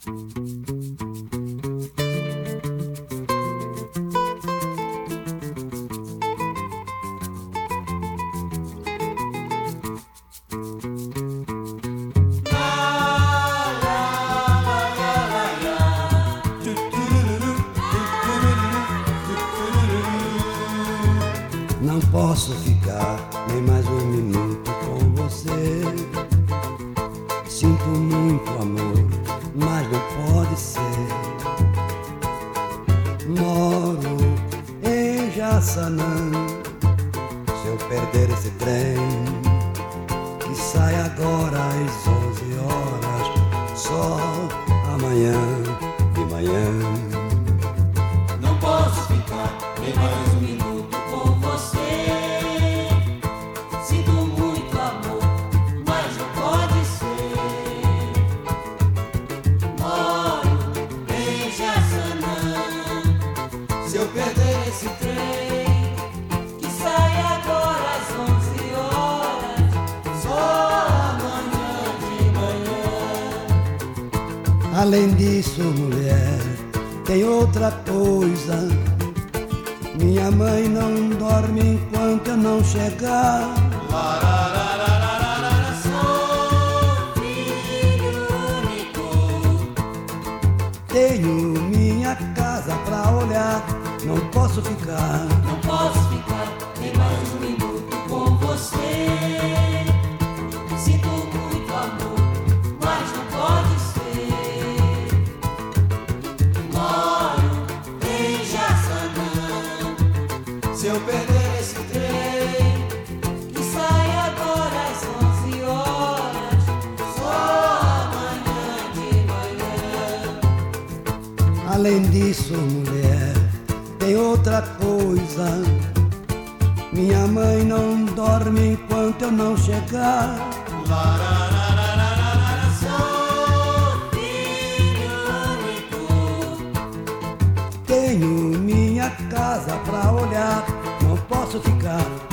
Não posso ficar nem mais um minuto com você. Sinto muito amor, mas não pode ser. Moro em Jaçanã. Se eu perder esse trem que sai agora às 11 horas, só amanhã de manhã. Não posso ficar nem mais um minuto com você. Sinto muito amor, mas não pode ser. Moro em Jaçanã. Se eu perder esse trem que sai agora às 11 horas, só amanhã de manhã. Além disso, mulher, tem outra coisa. Minha mãe não dorme enquanto eu não chegar. Sou filho único. Tenho minha casa pra olhar. Não posso ficar. Não posso ficar nem mais um minuto com você. Sinto muito amor, mas não pode ser. Moro em Jaçanã. Se eu perder esse trem que sai agora às 11 horas, só amanhã de manhã. Além disso, mulher, tem outra coisa. Minha mãe não dorme enquanto eu não chegar. Sou filho único. Tenho minha casa pra olhar. Não posso ficar.